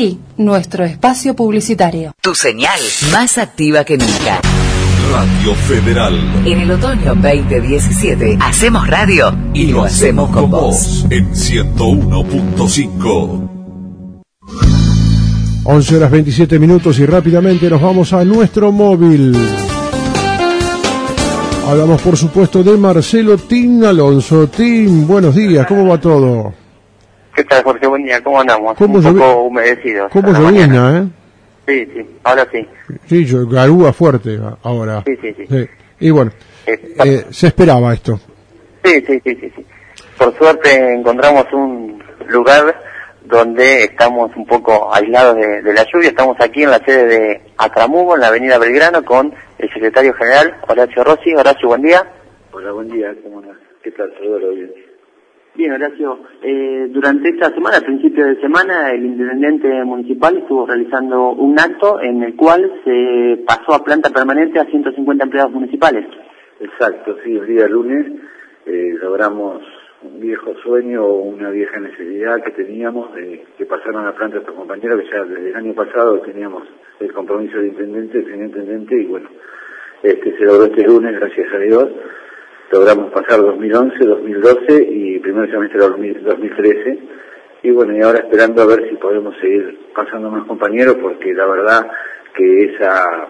aquí nuestro espacio publicitario. Tu señal más activa que nunca. Radio Federal. En el otoño 2017 hacemos radio y lo hacemos con vos. En 101.5. 11:27 y rápidamente nos vamos a nuestro móvil. Hablamos por supuesto de Marcelo Tin Alonso. Tin, buenos días, ¿cómo va todo? ¿Qué tal, Jorge? Buen día, ¿cómo andamos? ¿Cómo un poco humedecidos. ¿Cómo llovizna, eh? Sí, ahora sí. Sí, garúa fuerte ahora. Sí. Y bueno, se esperaba esto. Sí. Por suerte encontramos un lugar donde estamos un poco aislados de la lluvia. Estamos aquí en la sede de Atramugo, en la avenida Belgrano, con el secretario general, Horacio Rossi. Horacio, buen día. Hola, buen día, ¿cómo andás? ¿Qué tal? Saludos a la audiencia. Bien, Horacio, durante esta semana, a principio de semana, el intendente municipal estuvo realizando un acto en el cual se pasó a planta permanente a 150 empleados municipales. Exacto, sí, el día lunes logramos un viejo sueño o una vieja necesidad que teníamos de que pasaran a planta estos compañeros, que ya desde el año pasado teníamos el compromiso del intendente, señor intendente, y bueno, se logró este lunes, gracias a Dios. Logramos pasar 2011, 2012 y primer semestre de 2013. Y bueno, y ahora esperando a ver si podemos seguir pasando más compañeros, porque la verdad que esa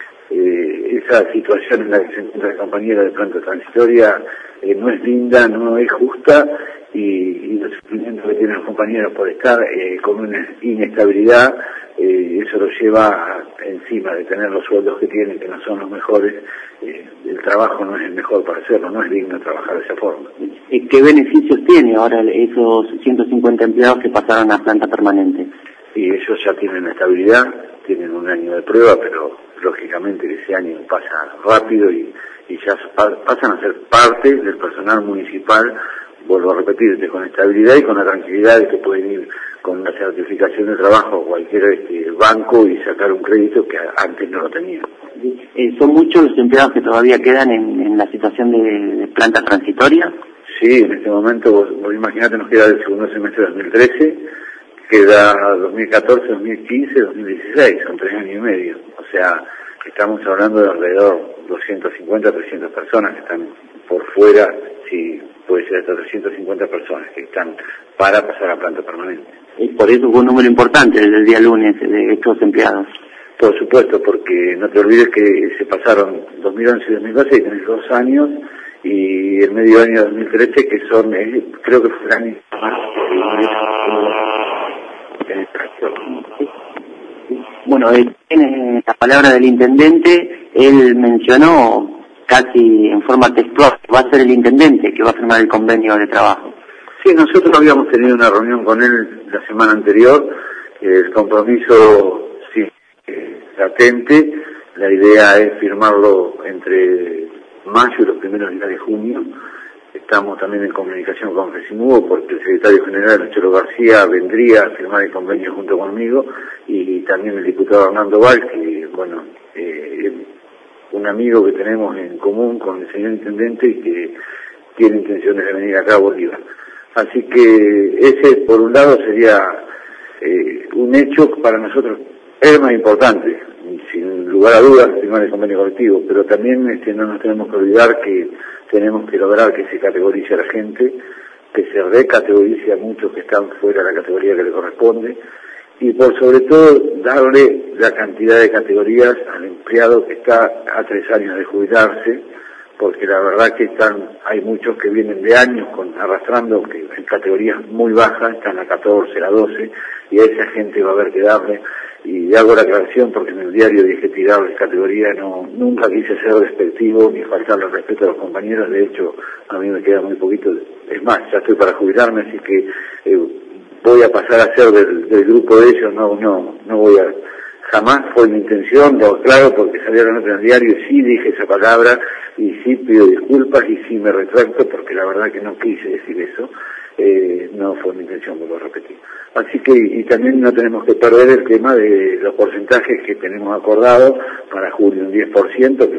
situación en la que se encuentra el compañero de planta transitoria no es linda, no es justa, y el sufrimiento que tienen los compañeros por estar con una inestabilidad, eso lo lleva encima de tener los sueldos que tienen, que no son los mejores. El trabajo no es el mejor para hacerlo, no es digno trabajar de esa forma. ¿Qué beneficios tiene ahora esos 150 empleados que pasaron a planta permanente? Y ellos ya tienen estabilidad, tienen un año de prueba, pero lógicamente ese año pasa rápido y ya pasan a ser parte del personal municipal, vuelvo a repetirte, con estabilidad y con la tranquilidad de que pueden ir con una certificación de trabajo a cualquier banco y sacar un crédito que antes no lo tenían. ¿Son muchos los empleados que todavía quedan en la situación de planta transitoria? Sí, en este momento, vos imaginate, nos queda el segundo semestre de 2013, queda 2014, 2015, 2016, son 3 años y medio. O sea, estamos hablando de alrededor 250, 300 personas que están por fuera, sí, puede ser hasta 350 personas que están para pasar a planta permanente. Y por eso fue un número importante desde el día lunes de estos empleados. Por supuesto, porque no te olvides que se pasaron 2011 y 2012 y tenés 2 años, y el medio año de 2013 que son, creo que fue el año más. Bueno, en la palabra del intendente, él mencionó casi en forma textual que va a ser el intendente que va a firmar el convenio de trabajo. Sí, nosotros habíamos tenido una reunión con él la semana anterior, el compromiso sí latente, la idea es firmarlo entre mayo y los primeros días de junio. Estamos también en comunicación con Resimugo porque el secretario general, Nachelo García, vendría a firmar el convenio junto conmigo, y también el diputado Hernando Valls, que bueno, un amigo que tenemos en común con el señor intendente y que tiene intenciones de venir acá a Bolívar. Así que ese, por un lado, sería un hecho para nosotros el más importante, sin lugar a dudas, firmar el convenio colectivo, pero también no nos tenemos que olvidar que tenemos que lograr que se categorice a la gente, que se recategorice a muchos que están fuera de la categoría que le corresponde, y por sobre todo darle la cantidad de categorías al empleado que está a 3 años de jubilarse, porque la verdad que hay muchos que vienen de años arrastrando que en categorías muy bajas, están a 14, a 12, y a esa gente va a haber que darle. Y hago la aclaración porque en el diario dije tirarles categoría, nunca quise ser despectivo ni faltarle el respeto a los compañeros. De hecho, a mí me queda muy poquito, es más, ya estoy para jubilarme, así que voy a pasar a ser del grupo de ellos, no voy a, jamás fue mi intención, lo aclaro porque salieron en el diario y sí dije esa palabra, y sí pido disculpas y sí me retracto porque la verdad que no quise decir eso, no fue mi intención, vuelvo a repetir. Así que, y también no tenemos que perder el tema de los porcentajes que tenemos acordados para julio, un 10%, que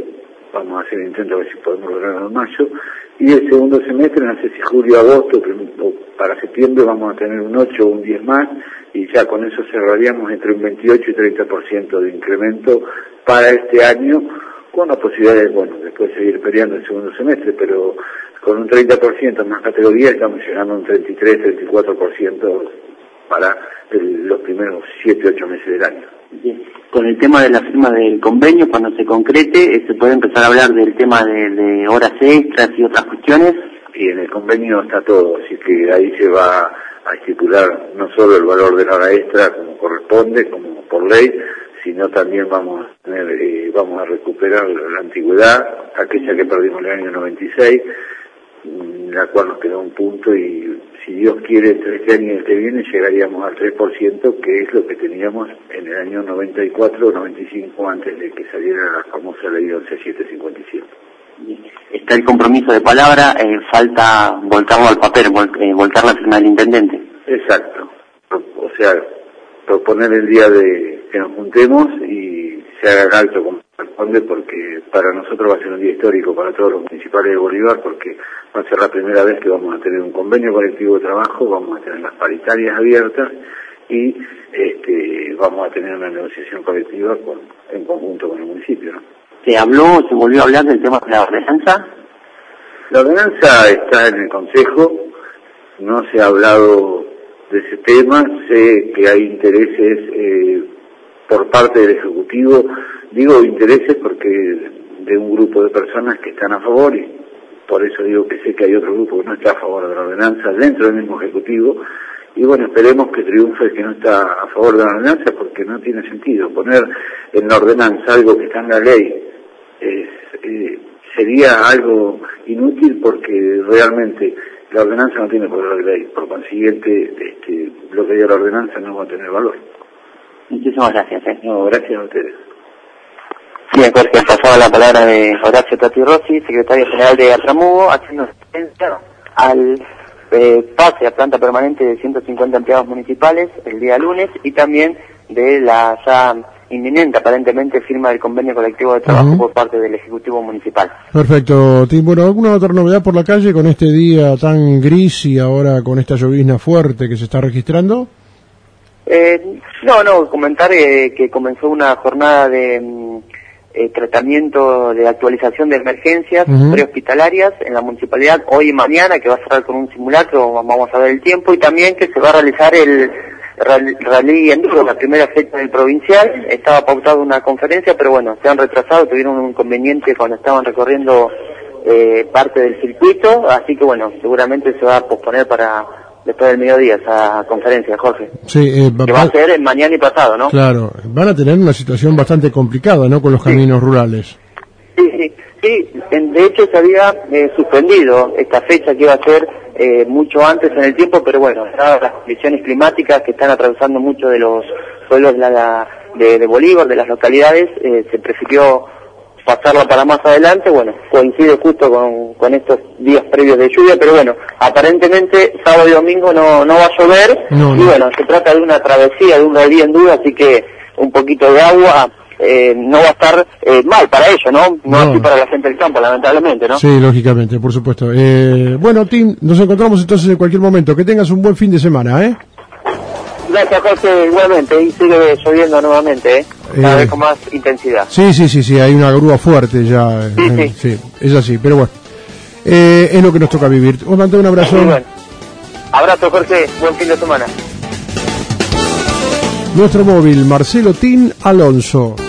vamos a hacer el intento a ver si podemos lograrlo en mayo, y el segundo semestre, no sé si julio, agosto, o para septiembre vamos a tener un 8 o un 10 más, y ya con eso cerraríamos entre un 28 y 30% de incremento para este año, con la posibilidad de, bueno, después seguir peleando el segundo semestre, pero con un 30% más categoría estamos llegando a un 33-34% para los primeros 7-8 meses del año. Bien. Con el tema de la firma del convenio, cuando se concrete, se puede empezar a hablar del tema de horas extras y otras cuestiones. Y en el convenio está todo, así que ahí se va a estipular no solo el valor de la hora extra como corresponde, como por ley, sino también vamos a recuperar la antigüedad, aquella que perdimos en el año 96, la cual nos quedó un punto, y si Dios quiere entre este año y el que viene llegaríamos al 3%, que es lo que teníamos en el año 94 o 95 antes de que saliera la famosa ley 11757. Está el compromiso de palabra, falta volcarlo al papel, volcar la firma del intendente. Exacto, o sea, proponer el día de que nos juntemos y se haga el acto como corresponde, porque para nosotros va a ser un día histórico para todos los municipales de Bolívar, porque va a ser la primera vez que vamos a tener un convenio colectivo de trabajo, vamos a tener las paritarias abiertas y vamos a tener una negociación colectiva en conjunto con el municipio, ¿no? Se volvió a hablar del tema de la ordenanza? La ordenanza está en el Consejo, no se ha hablado de ese tema, sé que hay intereses por parte del Ejecutivo, digo intereses porque de un grupo de personas que están a favor, y por eso digo que sé que hay otro grupo que no está a favor de la ordenanza dentro del mismo Ejecutivo, y bueno, esperemos que triunfe el que no está a favor de la ordenanza, porque no tiene sentido poner en la ordenanza algo que está en la ley. Sería algo inútil, porque realmente la ordenanza no tiene poder de ley, por consiguiente lo que diga la ordenanza no va a tener valor. Muchísimas gracias. No, gracias a ustedes. Bien, Jorge, pasaba la palabra de Horacio Tati Rossi, secretario general de Atramugo, haciendo referencia al pase a planta permanente de 150 empleados municipales el día lunes, y también de la ya inminente, aparentemente, firma del convenio colectivo de trabajo por parte del Ejecutivo Municipal. Perfecto, Tim. Bueno, ¿alguna otra novedad por la calle con este día tan gris y ahora con esta llovizna fuerte que se está registrando? No, comentar que comenzó una jornada de tratamiento de actualización de emergencias prehospitalarias en la municipalidad hoy y mañana, que va a cerrar con un simulacro, vamos a ver el tiempo, y también que se va a realizar el Rally Enduro, la primera fecha del provincial. Estaba pautado una conferencia, pero bueno, se han retrasado, tuvieron un inconveniente cuando estaban recorriendo parte del circuito, así que bueno, seguramente se va a posponer para después del mediodía esa conferencia, Jorge. Sí, que va a ser mañana y pasado, ¿no? Claro, van a tener una situación bastante complicada, ¿no?, con los caminos rurales. Sí, de hecho se había suspendido esta fecha que iba a ser mucho antes en el tiempo, pero bueno, dadas las condiciones climáticas que están atravesando muchos de los pueblos de Bolívar, de las localidades, se prefirió pasarla para más adelante. Bueno, coincide justo con estos días previos de lluvia, pero bueno, aparentemente sábado y domingo no va a llover, y bueno, se trata de una travesía, de un rally enduro, así que un poquito de agua no va a estar mal para ellos, ¿no? Así para la gente del campo, lamentablemente, ¿no? Sí, lógicamente, por supuesto. Bueno, Tim, nos encontramos entonces en cualquier momento. Que tengas un buen fin de semana, ¿eh? Gracias, Jorge, igualmente, y sigue lloviendo nuevamente, cada vez con más intensidad. Sí, hay una grúa fuerte ya. Sí, es así, pero bueno, es lo que nos toca vivir. Os mando un abrazo. Muy bueno. Abrazo, Jorge, buen fin de semana. Nuestro móvil, Marcelo Tin Alonso.